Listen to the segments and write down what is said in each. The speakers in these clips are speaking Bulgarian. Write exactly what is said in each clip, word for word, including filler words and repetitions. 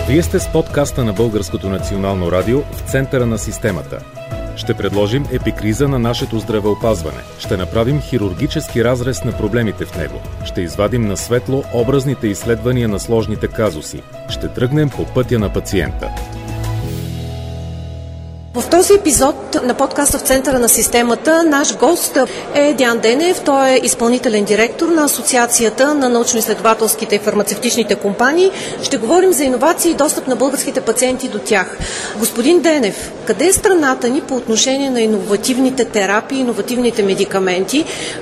Вие сте с подкаста на Българското национално радио в центъра на системата. Ще предложим епикриза на нашето здравеопазване. Ще направим хирургически разрез на проблемите в него. Ще извадим на светло образните изследвания на сложните казуси. Ще тръгнем по пътя на пациента. В този епизод на подкаста в центъра на системата наш гост е Деян Денев. Той е изпълнителен директор на Асоциацията на научно-изследователските и фармацевтичните компании. Ще говорим за иновации и достъп на българските пациенти до тях. Господин Денев, къде е страната ни по отношение на иновативните терапии, иновативните медикаменти?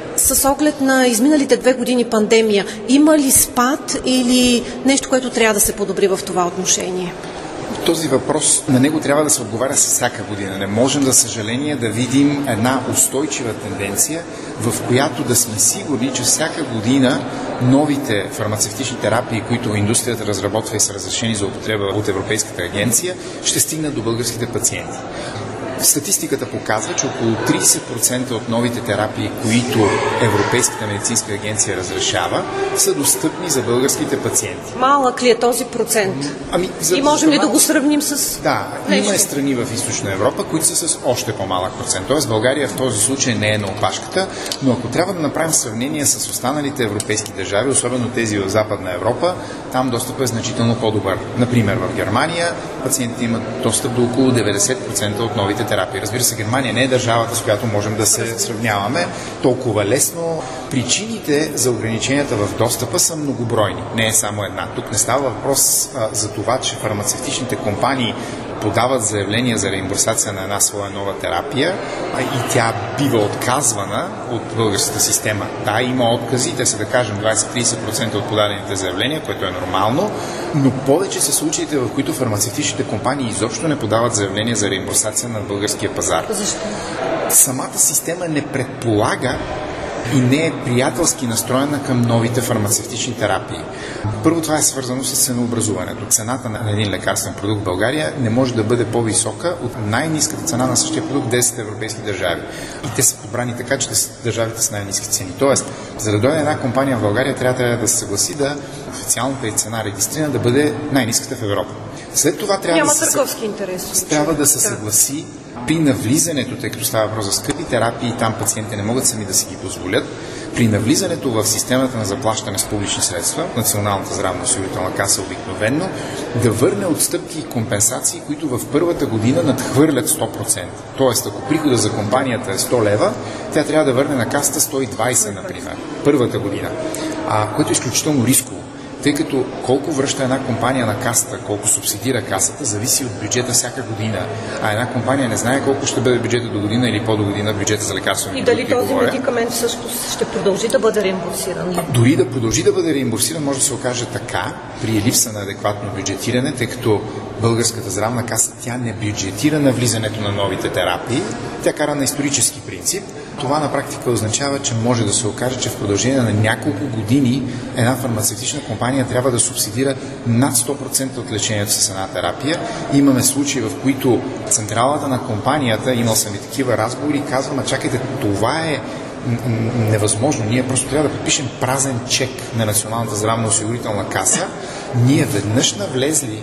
С оглед на изминалите две години пандемия, има ли спад или нещо, което трябва да се подобри в това отношение? Този въпрос, на него трябва да се отговаря с всяка година. Не можем, за съжаление, да видим една устойчива тенденция, в която да сме сигурни, че всяка година новите фармацевтични терапии, които индустрията разработва и са разрешени за употреба от Европейската агенция, ще стигнат до българските пациенти. Статистиката показва, че около трийсет процента от новите терапии, които Европейската медицинска агенция разрешава, са достъпни за българските пациенти. Малък ли е този процент? Ами, за, и можем за ли да го сравним с Да, нещо? Има страни в Източна Европа, които са с още по-малък процент. Тоест България в този случай не е на опашката, но ако трябва да направим сравнение с останалите европейски държави, особено тези в Западна Европа, там достъпът е значително по-добър. Например, в Германия пациентите имат достъп до около деветдесет процента от новите терапии. Разбира се, Германия не е държавата, с която можем да се сравняваме толкова лесно. Причините за ограниченията в достъпа са многобройни. Не е само една. Тук не става въпрос а, за това, че фармацевтичните компании подават заявления за реимбурсация на една своя нова терапия а и тя бива отказвана от българската система. Да, има откази, те са да кажем двайсет до трийсет процента от подадените заявления, което е нормално, но повече са случаите, в които фармацевтичните компании изобщо не подават заявления за реимбурсация на българския пазар. Защо? Самата система не предполага и не е приятелски настроена към новите фармацевтични терапии. Първо, това е свързано с ценообразуването. Цената на един лекарствен продукт в България не може да бъде по-висока от най-ниската цена на същия продукт в десет европейски държави. И те са подбрани така, че те са държавите с най-ниски цени. Тоест, за да дойде една компания в България, трябва, трябва да се съгласи да официалната и цена регистрирана да бъде най-ниската в Европа. След това трябва Няма да се, търговски интерес. Трябва да се съгласи при навлизането, тъй като става въпрос за скъпи терапии, там пациентите не могат сами да си ги позволят, при навлизането в системата на заплащане с публични средства, Националната здравноосигурителна каса обикновено, да върне отстъпки и компенсации, които в първата година надхвърлят сто процента. Тоест, ако прихода за компанията е сто лева, тя трябва да върне на касата сто и двайсет, например, първата година, а, което е изключително рисково. Тъй като колко връща една компания на касата, колко субсидира касата, зависи от бюджета всяка година. А една компания не знае колко ще бъде бюджета до година или по-до година бюджета за лекарствени И продукти. дали този говоря. медикамент всъщност ще продължи да бъде реимбурсиран? Дори да продължи да бъде реимбурсиран, може да се окаже така, при липса на адекватно бюджетиране, тъй като българската здравна каса, тя не бюджетира на влизането на новите терапии, тя кара на исторически принцип. Това на практика означава, че може да се окаже, че в продължение на няколко години една фармацевтична компания трябва да субсидира над сто процента от лечението с една терапия. Имаме случаи, в които централата на компанията, имал съм и такива разговори, казвам, а чакайте, това е невъзможно. Ние просто трябва да подпишем празен чек на Националната здравноосигурителна каса. Ние веднъж навлезли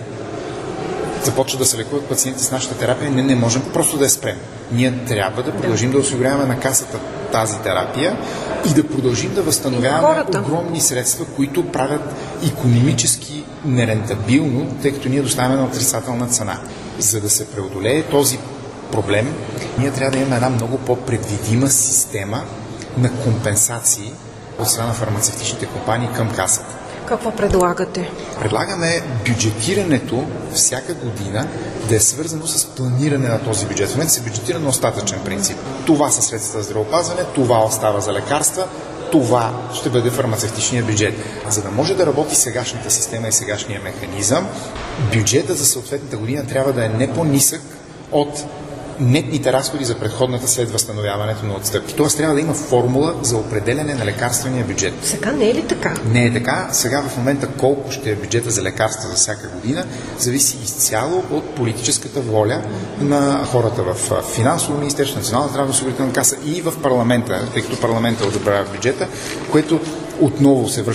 започват да се лекуват пациенти с нашата терапия, не, не можем просто да я спрем. Ние трябва да продължим да, да осигуряваме на касата тази терапия и да продължим да възстановяваме огромни средства, които правят икономически нерентабилно, тъй като ние доставяме на отрицателна цена. За да се преодолее този проблем, ние трябва да имаме една много по-предвидима система на компенсации от страна на фармацевтичните компании към касата. Какво предлагате? Предлагаме бюджетирането всяка година да е свързано с планиране на този бюджет. В момента се бюджетира на остатъчен принцип. Това са средства за здравеопазване, това остава за лекарства, това ще бъде фармацевтичния бюджет. За да може да работи сегашната система и сегашния механизъм, бюджетът за съответната година трябва да е не по-нисък от нетните разходи за предходната след възстановяването на отстъпки. Тоест трябва да има формула за определяне на лекарствения бюджет. Сега не е ли така? Не е така. Сега в момента колко ще е бюджета за лекарства за всяка година, зависи изцяло от политическата воля на хората в финансово министерство, Националната здравноосигурителна каса и в парламента, тъй като парламента одобрява бюджета, което отново се връщам на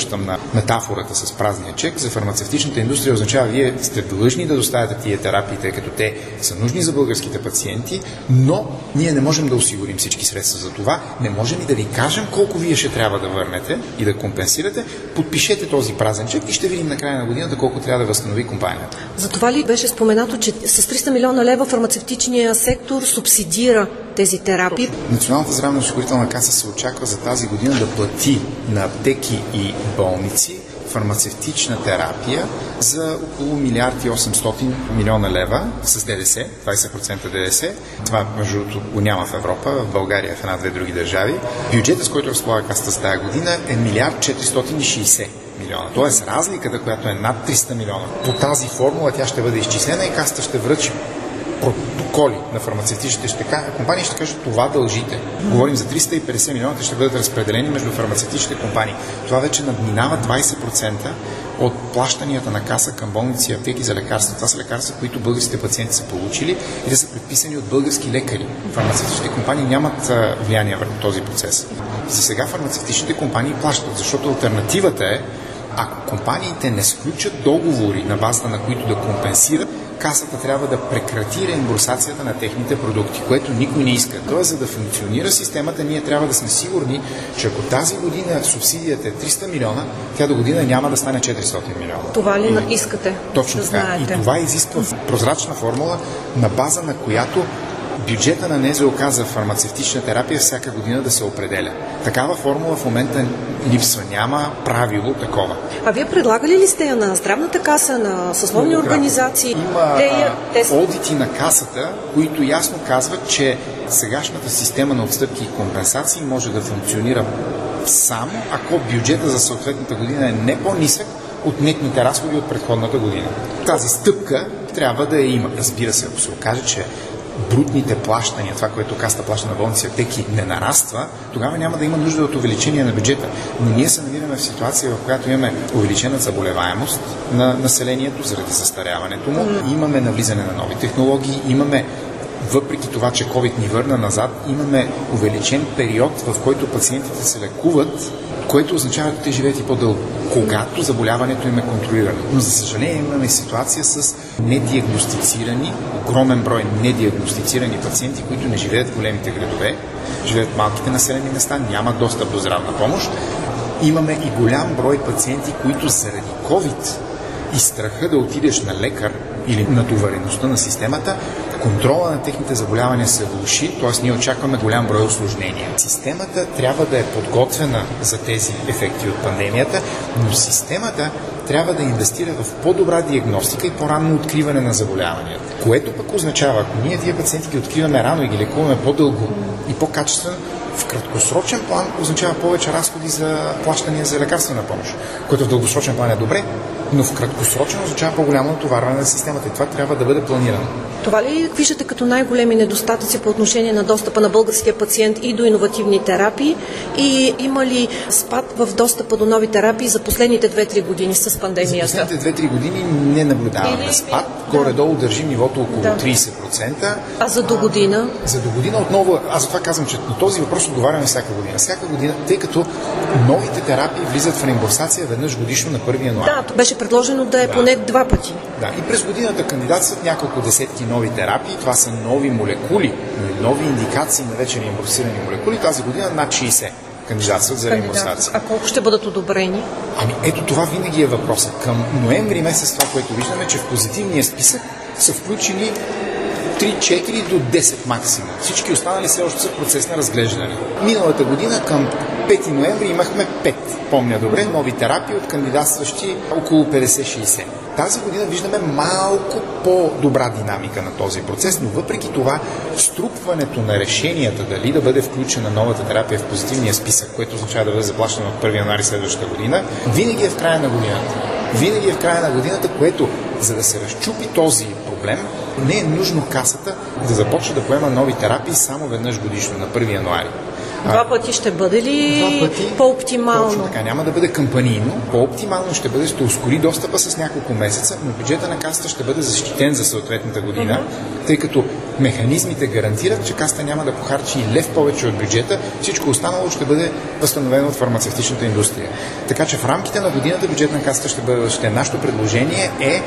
метафората с празния чек, за фармацевтичната индустрия означава, вие сте длъжни да доставяте тия терапии, тъй като те са нужни за българските пациенти, но ние не можем да осигурим всички средства за това, не можем и да ви кажем колко вие ще трябва да върнете и да компенсирате. Подпишете този празен чек и ще видим на края на годината колко трябва да възстанови компанията. За това ли беше споменато, че с триста милиона лева фармацевтичния сектор субсидира тези терапии? Националната здравноосигурителна каса се очаква за тази година да плати на аптеки и болници фармацевтична терапия за около милиард и осемстотин милиона лева с ДДС, двайсет процента ДДС. Това, между другото, го няма в Европа, в България, в една-две други държави. Бюджетът, с който разполага касата с тази година, е милиард четиристотин и шейсет милиона. Тоест разликата, която е над триста милиона. По тази формула тя ще бъде изчислена и касата ще връчи протоколи на фармацевтичните ще, компании, ще кажат, това дължите. Говорим за триста и петдесет милиона, те ще бъдат разпределени между фармацевтичните компании. Това вече надминава двайсет процента от плащанията на каса към болници и аптеки за лекарства. Това са лекарства, които българските пациенти са получили и те са предписани от български лекари. Фармацевтичните компании нямат влияние върху този процес. За сега фармацевтичните компании плащат, защото алтернативата е, ако компаниите не сключат договори на базата на които да компенсират, касата трябва да прекрати реимбурсацията на техните продукти, което никой не иска. Тоест, за да функционира системата, ние трябва да сме сигурни, че ако тази година субсидията е триста милиона, тя до година няма да стане четиристотин милиона. Това ли и, искате? Точно да така. знаете. И това изисква прозрачна формула, на база на която бюджета на НЗОК за фармацевтична терапия всяка година да се определя. Такава формула в момента липсва. Няма правило такова. А вие предлагали ли сте я на здравната каса, на съсловни Много организации? Има те, я, те... одити на касата, които ясно казват, че сегашната система на отстъпки и компенсации може да функционира само ако бюджета за съответната година е не по-нисък от нетните разходи от предходната година. Тази стъпка трябва да я има. Разбира се, ако се окаже, че брутните плащания, това, което касата плаща на болници и аптеки, не нараства, тогава няма да има нужда от увеличение на бюджета. Но ние се намираме в ситуация, в която имаме увеличена заболеваемост на населението заради застаряването му, имаме навлизане на нови технологии, имаме, въпреки това, че COVID ни върна назад, имаме увеличен период, в който пациентите се лекуват, което означава, че те живеят и по-дълго, когато заболяването им е контролирано. Но за съжаление имаме ситуация с недиагностицирани, огромен брой недиагностицирани пациенти, които не живеят в големите градове, живеят в малките населени места, нямат достъп до здравна помощ. Имаме и голям брой пациенти, които заради COVID и страха да отидеш на лекар или натовареността на системата, контрола на техните заболявания се влоши, т.е. ние очакваме голям брой усложнения. Системата трябва да е подготвена за тези ефекти от пандемията, но системата трябва да инвестира в по-добра диагностика и по-ранно откриване на заболяванията. Което пък означава, ако ние тия пациенти ги откриваме рано и ги лекуваме по-дълго и по-качествено, в краткосрочен план означава повече разходи за плащания за лекарствена помощ, което в дългосрочен план е добре, но в краткосрочен означава по-голямо натоварване на системата и това трябва да бъде планирано. Това ли виждате като най-големи недостатъци по отношение на достъпа на българския пациент и до иновативни терапии? И има ли спад в достъпа до нови терапии за последните две-три години с пандемията? За последните две-три години не наблюдаваме Или... спад. Да. Горе-долу държим нивото около да. трийсет процента. А за до година? А, за до година отново, аз затова казвам, че на този въпрос отговаряме всяка година. Всяка година, тъй като новите терапии влизат в реимбурсация веднъж годишно на първи януари. Да, беше предложено да е да. поне два пъти. Да, и през годината кандидатстват няколко десетки нови терапии. Това са нови молекули, нови индикации на вече реимбурсирани молекули. Тази година над шейсет кандидатстват за реимбурсация. А колко ще бъдат одобрени? Ами ето това винаги е въпросът. Към ноември месец това, което виждаме, че в позитивния списък са включени три-четири до десет максимум. Всички останали все още са в процес на разглеждане. Миналата година към пети ноември имахме пет, помня добре, нови терапии от кандидатстващи около петдесет-шейсет. Тази година виждаме малко по-добра динамика на този процес, но въпреки това струпването на решенията дали да бъде включена новата терапия в позитивния списък, което означава да бъде заплащана от първи януари следващата година, винаги е в края на годината. Винаги е в края на годината, което, за да се разчупи този проблем, не е нужно касата да започне да поема нови терапии само веднъж годишно, на първи януари. Два пъти ще бъде ли пъти, по-оптимално? Точно така, няма да бъде кампанийно. По-оптимално ще бъде, ще ускори достъпа с няколко месеца, но бюджета на касата ще бъде защитен за съответната година, uh-huh. тъй като механизмите гарантират, че касата няма да похарчи и лев повече от бюджета, всичко останало ще бъде възстановено от фармацевтичната индустрия. Така че в рамките на годината бюджет на касата ще бъде защитен. Нашето предложение е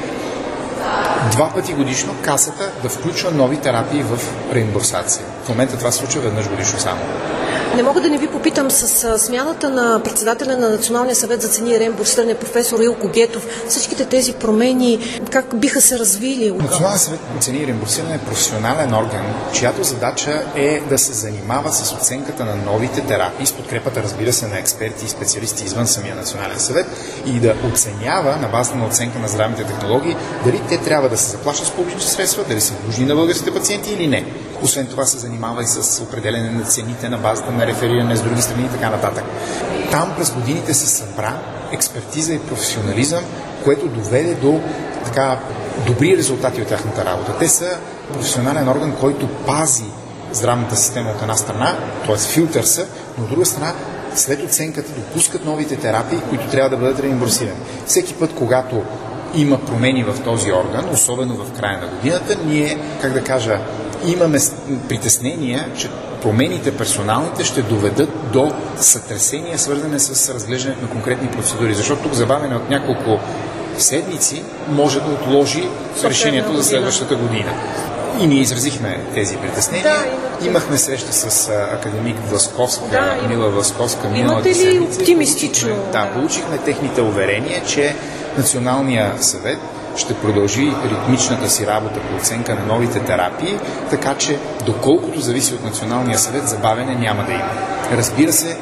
два пъти годишно касата да включва нови терапии в реимбурсация. В момента това се случва веднъж годишно само. Не мога да не ви попитам с смяната на председателя на Националния съвет за цени и реимбурсиране професор Илко Гетов. Всичките тези промени как биха се развили? Националният съвет за цени и реимбурсиране е професионален орган, чиято задача е да се занимава с оценката на новите терапии, с подкрепата, разбира се, на експерти и специалисти извън самия Национален съвет и да оценява на база на оценка на здравните технологии дали те трябва да се заплащат с публични средства, дали са нужни на българските пациенти или не. Освен това се занимава и с определене на цените на базата на рефериране с други страни и така нататък. Там през годините се събра експертиза и професионализъм, което доведе до така добри резултати от тяхната работа. Те са професионален орган, който пази здравната система от една страна, т.е. филтър са, но от друга страна след оценката допускат новите терапии, които трябва да бъдат реимбурсирани. Всеки път, когато има промени в този орган, особено в края на годината, ние, как да кажа, имаме притеснения, че промените персоналните ще доведат до сътресения, свързани с разглеждането на конкретни процедури, защото тук забавяне от няколко седмици може да отложи решението за следващата година. И ние изразихме тези притеснения. Да, имахме среща с академик Власковска, да, Мила Власковска миналата седмица. Имате ли оптимистично? Да, получихме техните уверения, че Националният съвет ще продължи ритмичната си работа по оценка на новите терапии, така че доколкото зависи от Националния съвет, забавяне няма да има. Разбира се,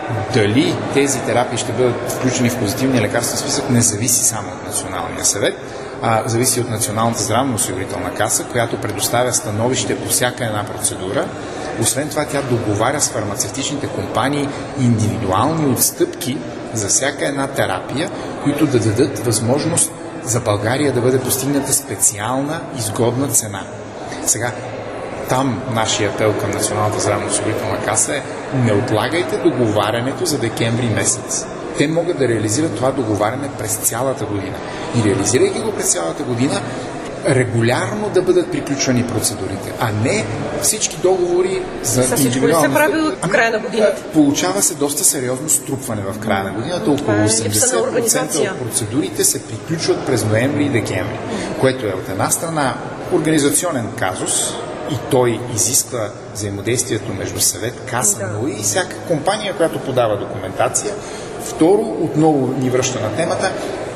дали тези терапии ще бъдат включени в позитивния лекарствен списък, не зависи само от Националния съвет, а зависи от Националната здравноосигурителна каса, която предоставя становище по всяка една процедура. Освен това, тя договаря с фармацевтичните компании индивидуални отстъпки за всяка една терапия, които да дадат възможност за България да бъде постигната специална изгодна цена. Сега, там нашия апел към Националната здравноосигурителна каса е: не отлагайте договарянето за декември месец. Те могат да реализират това договаряне през цялата година. И реализирайки го през цялата година, регулярно да бъдат приключвани процедурите, а не всички договори за индивидуалност. Се прави от края на годината. Получава се доста сериозно струпване в края на годината. Около осемдесет процента от процедурите се приключват през ноември и декември, което е от една страна организационен казус и той изисква взаимодействието между съвет, каса, да. но и всяка компания, която подава документация. Второ, отново ни връща на темата,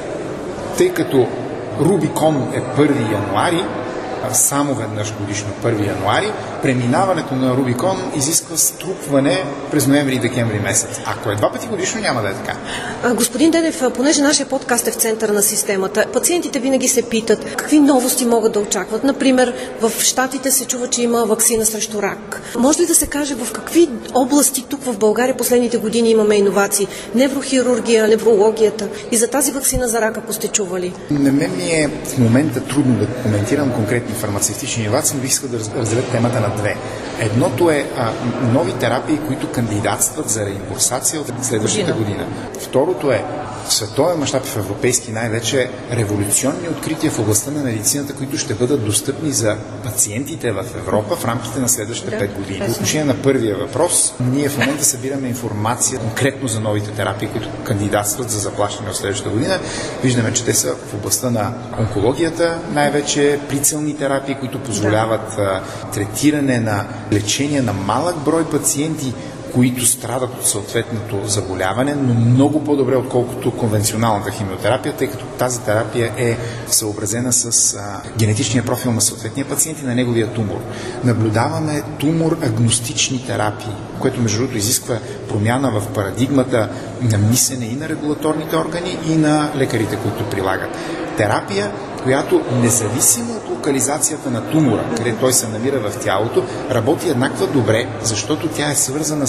тъй като Рубикон е първи януари, само веднъж годишно първи януари, преминаването на Рубикон изисква струпване през ноември и декември месец. Ако е два пъти годишно, няма да е така. А, господин Денев, понеже нашия подкаст е в центъра на системата, пациентите винаги се питат какви новости могат да очакват. Например, в Щатите се чува, че има ваксина срещу рак. Може ли да се каже в какви области тук в България последните години имаме иновации? Неврохирургия, неврологията и за тази ваксина за рак, ако сте чували? На мен ми е в момента трудно да коментирам конкретни фармацевтични иновации, но бих искал да разделя темата на две. Едното е а, нови терапии, които кандидатстват за реимбурсация от следващата година. Второто е в световен мащаб и в европейски най-вече революционни открития в областта на медицината, които ще бъдат достъпни за пациентите в Европа в рамките на следващите да, пет години. По отношение на първия въпрос, ние в момента събираме информация конкретно за новите терапии, които кандидатстват за заплащане от следващата година. Виждаме, че те са в областта на онкологията, най-вече прицелни терапии, които позволяват да. третиране на лечение на малък брой пациенти, които страдат от съответното заболяване, но много по-добре, отколкото конвенционалната химиотерапия, тъй като тази терапия е съобразена с а, генетичния профил на съответния пациент и на неговия тумор. Наблюдаваме тумор-агностични терапии, което между другото изисква промяна в парадигмата на мислене и на регулаторните органи, и на лекарите, които прилагат. Терапия, която независимо от локализацията на тумора, къде той се намира в тялото, работи еднакво добре, защото тя е свързана с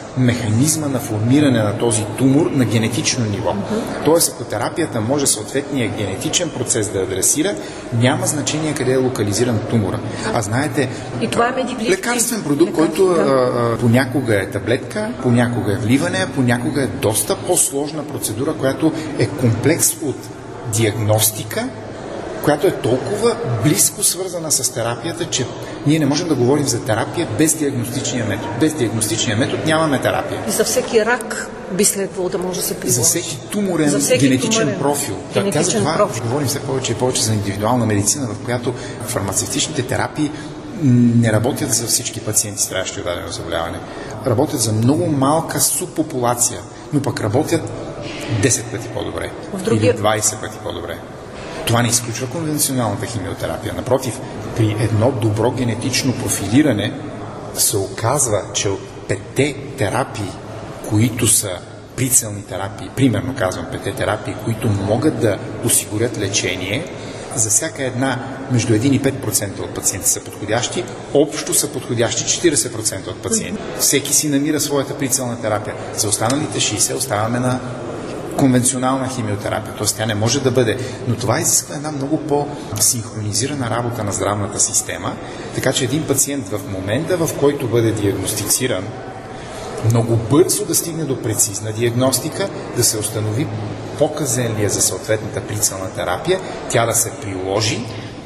механизма на формиране на този тумор на генетично ниво. Mm-hmm. Тоест, ако терапията може съответния генетичен процес да адресира, няма значение къде е локализиран тумора. А знаете, и това е медиблизки. Лекарствен продукт, който да. а, понякога е таблетка, понякога е вливане, понякога е доста по-сложна процедура, която е комплекс от диагностика, която е толкова близко свързана с терапията, че ние не можем да говорим за терапия без диагностичния метод. Без диагностичния метод нямаме терапия. И за всеки рак би следвало да може да се приложи. За всеки туморен за всеки генетичен туморен, профил. Генетичен Тя за това профил. говорим все повече и повече за индивидуална медицина, в която фармацевтичните терапии не работят за всички пациенти, страдащи от дадено заболяване. Работят за много малка субпопулация, но пък работят десет пъти по-добре. Другия... или двайсет пъти по-добре. Това не изключва конвенционалната химиотерапия. Напротив, при едно добро генетично профилиране се оказва, че от петте терапии, които са прицелни терапии, примерно казвам петте терапии, които могат да осигурят лечение, за всяка една между един и пет процента от пациенти са подходящи, общо са подходящи четирийсет процента от пациенти. Всеки си намира своята прицелна терапия. За останалите шейсет оставаме на конвенционална химиотерапия, т.е. тя не може да бъде, но това изисква една много по-синхронизирана работа на здравната система, така че един пациент в момента, в който бъде диагностициран, много бързо да стигне до прецизна диагностика, да се установи показен ли е за съответната прицелна терапия, тя да се приложи.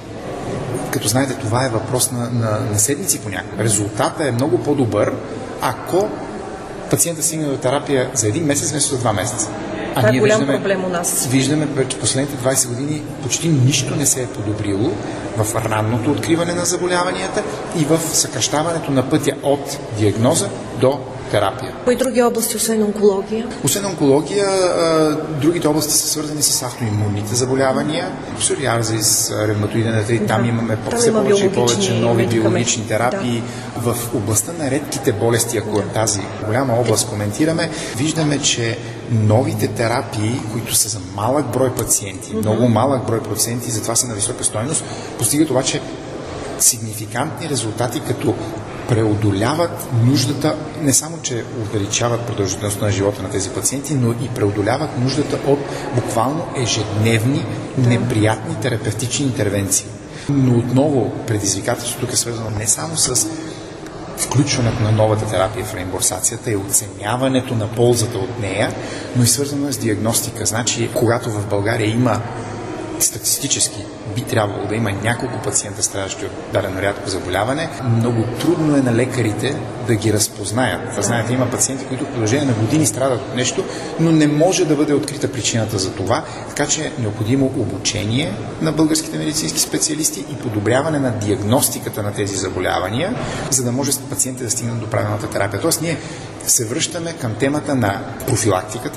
Като знаете, това е въпрос на, на, на седмици понякога. Резултатът е много по-добър, ако пациента стигне до терапия за един месец, вместо за два месеца. А това е ние голям виждаме, проблем у нас. Виждаме, че последните двайсет години почти нищо не се е подобрило в ранното откриване на заболяванията и в съкращаването на пътя от диагноза до терапия. Кои други области, освен онкология? Освен онкология, другите области са свързани с автоимунните заболявания, псориазис, ревматоиден артрит, там имаме там все има повече и повече нови биологични терапии. Да. В областта на редките болести, ако да. тази голяма област коментираме, виждаме, че новите терапии, които са за малък брой пациенти, mm-hmm. много малък брой пациенти, затова са на висока стойност, постигат обаче сигнификантни резултати, като преодоляват нуждата, не само, че увеличават продължителността на живота на тези пациенти, но и преодоляват нуждата от буквално ежедневни, неприятни терапевтични интервенции. Но отново предизвикателството тук е свързано не само с включването на новата терапия в реимбурсацията и оценяването на ползата от нея, но и свързано с диагностика. Значи, когато в България има статистически би трябвало да има няколко пациента, страдащи от дадено рядко заболяване, много трудно е на лекарите да ги разпознаят. Знаете, има пациенти, които в продължение на години страдат от нещо, но не може да бъде открита причината за това, така че е необходимо обучение на българските медицински специалисти и подобряване на диагностиката на тези заболявания, за да може пациентите да стигнат до правилната терапия. Тоест, ние се връщаме към темата на профилактиката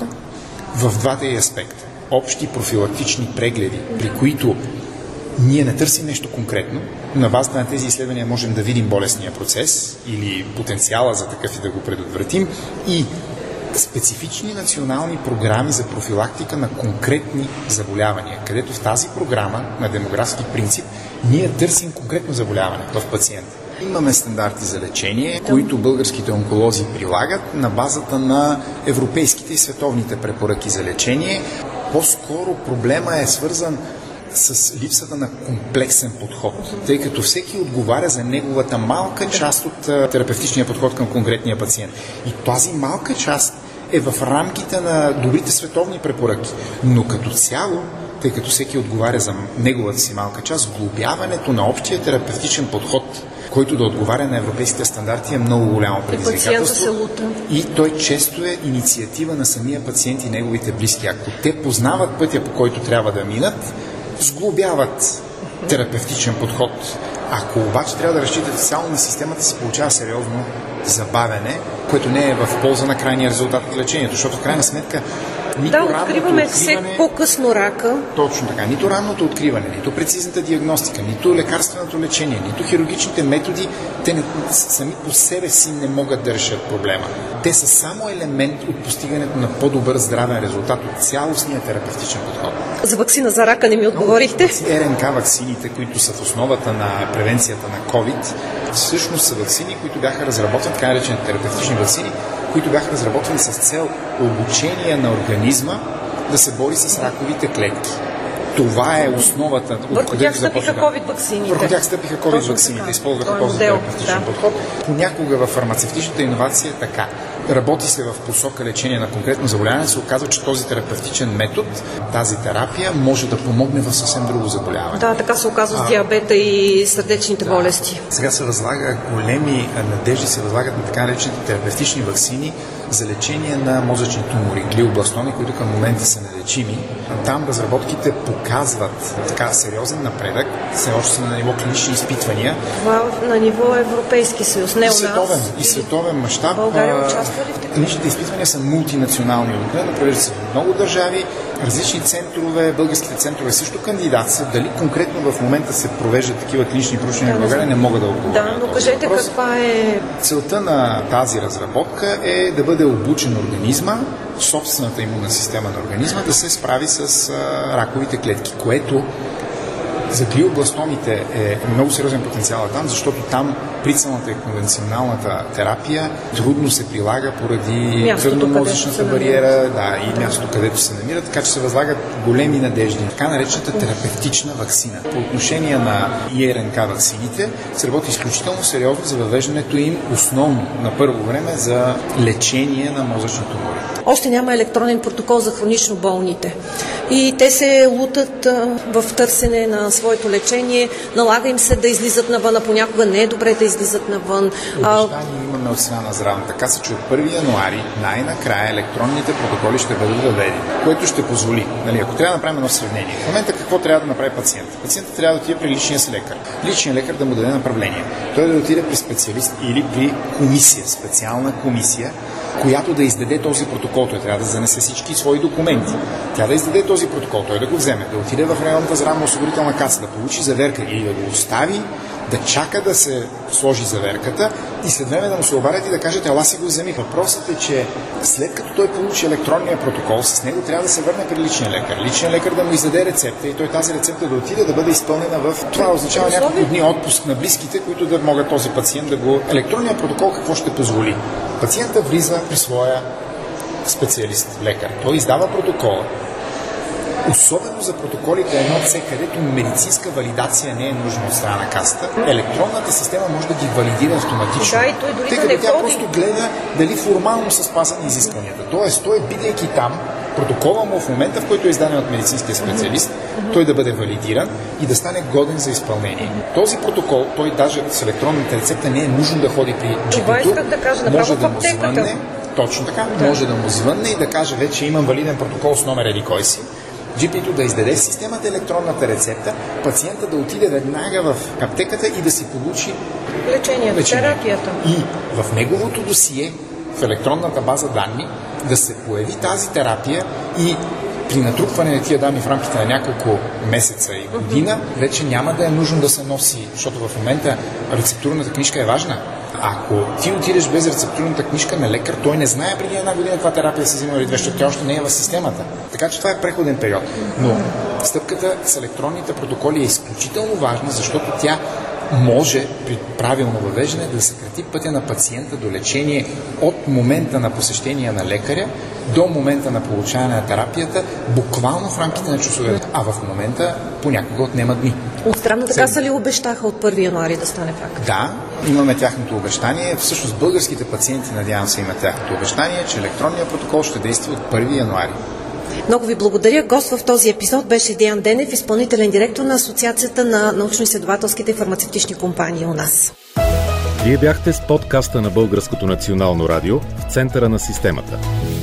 в двата й аспекта. Общи профилактични прегледи, при които ние не търсим нещо конкретно. На базата на тези изследвания можем да видим болестния процес или потенциала за такъв и да го предотвратим, и специфични национални програми за профилактика на конкретни заболявания, където в тази програма на демографски принцип ние търсим конкретно заболяване в пациента. Имаме стандарти за лечение, които българските онколози прилагат на базата на европейските и световните препоръки за лечение. По-скоро проблема е свързан с липсата на комплексен подход, тъй като всеки отговаря за неговата малка част от терапевтичния подход към конкретния пациент. И тази малка част е в рамките на добрите световни препоръки. Но като цяло, тъй като всеки отговаря за неговата си малка част, глобяването на общия терапевтичен подход, който да отговаря на европейските стандарти, е много голямо предизвикателство. И той често е инициатива на самия пациент и неговите близки. Ако те познават пътя, по който трябва да минат, сглобяват терапевтичен подход. Ако обаче трябва да разчитате цяло на системата, се получава сериозно забавяне, което не е в полза на крайния резултат от лечението, защото в крайна сметка нито да, откриваме все по-късно рака. Точно така. Нито ранното откриване, нито прецизната диагностика, нито лекарственото лечение, нито хирургичните методи, те не, сами по себе си не могат да решат проблема. Те са само елемент от постигането на по-добър здравен резултат от цялостния терапевтичен подход. За ваксина за рака не ми отговорихте. РНК ваксините, които са в основата на превенцията на COVID, всъщност са ваксини, които бяха разработени, така наречените терапевтични ваксини, които бяха разработвани с цел обучение на организма да се бори с раковите клетки. Това е основата. Върху тях стъпиха ковид-ваксините. Върху тях стъпиха ковид-ваксините. Използваха този терапевтичен да. подход. Понякога в фармацевтичната иновация е така. Работи се в посока лечение на конкретно заболяване, се оказва, че този терапевтичен метод, тази терапия може да помогне в съвсем друго заболяване. Да, така се оказва с диабета и сърдечните да. болести. Сега се възлага големи надежди, се възлагат на така наречените терапевтични ваксини за лечение на мозъчни тумори, глиобластоми, които към момента са нелечими. Там разработките показват така сериозен напредък, все още са на ниво клинични изпитвания. Това на ниво Европейски съюз, не у нас. И световен, и световен мащаб. България участва ли в такива? Клиничните изпитвания са мултинационални, обикновено провеждат се в много държави, различни центрове, българските центрове също кандидатстват. Дали конкретно в момента се провеждат такива клинични проучвания в България, не мога да отговоря. Да, но кажете въпрос. Каква е... Целта на тази разработка е да бъде обучен организма, собствената имунна система на организма да се справи с а, раковите клетки, което за глиобластомите е много сериозен потенциал там, защото там прицелната и конвенционалната терапия трудно се прилага поради кръвномозъчната бариера, да, и мястото, където се намират, така че се възлагат големи надежди. Така наречената терапевтична ваксина. По отношение на И Р Н К ваксините се работи изключително сериозно за въвеждането им основно на първо време за лечение на мозъчни тумори. Още няма електронен протокол за хронично болните. И те се лутат а, в търсене на своето лечение. Налага им се да излизат навън, а понякога не е добре да излизат навън. Обещание имаме от страна на Здравната каса, че от първи януари най-накрая електронните протоколи ще бъдат въведени, което ще позволи. Нали, ако трябва да направим едно сравнение, в момента какво трябва да направи пациент? Пациентът трябва да отиде при личния си лекар. Личният лекар да му даде направление. Той да отиде при специалист или при комисия, специална комисия, която да издаде този протокол. Той трябва да занесе всички свои документи. Тя да издаде този протокол, той да го вземе, да отиде в районната здравноосигурителна каса, да получи заверка или да го остави, да чака да се сложи заверката и след време да му се обадят и да кажат, ела си го вземи. Въпросът е, че след като той получи електронния протокол, с него трябва да се върне при личния лекар. Личният лекар да му издаде рецепта и той тази рецепта да отиде да бъде изпълнена в... Това означава няколко дни отпуск на близките, които да могат този пациент да го... Електронният протокол какво ще позволи? Пациента влиза при своя специалист, лекар. Той издава протокола. Особено за протоколите едно С, където медицинска валидация не е нужна от страна на касата, електронната система може да ги валидира автоматично. Да, и той дори тъй като тя просто гледа дали формално са спазени изискванията. Тоест, той бидейки там, протокола му в момента, в който е издаден от медицинския специалист, mm-hmm. той да бъде валидиран и да стане годен за изпълнение. Този протокол, той даже с електронната рецепта не е нужно да ходи при джи пи-то, да кажа, може да му звънне, точно така, да. може да му звънне и да каже вече имам валиден протокол с номер еди кой си. джи пи-то да издаде в системата електронната рецепта, пациента да отиде веднага в аптеката и да си получи лечението, лечение. терапията. И в неговото досие, в електронната база данни, да се появи тази терапия и при натрупване на тия данни в рамките на няколко месеца и година, вече няма да е нужно да се носи, защото в момента рецептурната книжка е важна. Ако ти отидеш без рецептурната книжка на лекар, той не знае преди една година каква терапия се взима или две, защото тя още не е в системата. Така че това е преходен период. Но стъпката с електронните протоколи е изключително важна, защото тя може при правилно въвеждане да съкрати пътя на пациента до лечение от момента на посещение на лекаря до момента на получаване на терапията, буквално в рамките на часове, а в момента понякога отнема дни. От Здравната каса ли обещаха от първи януари да стане факт? Да, имаме тяхното обещание. Всъщност българските пациенти, надявам се, имат тяхното обещание, че електронният протокол ще действа от първи януари. Много ви благодаря. Гост в този епизод беше Деян Денев, изпълнителен директор на Асоциацията на научно-изследователските и фармацевтични компании у нас. Вие бяхте с подкаста на Българското национално радио в центъра на системата.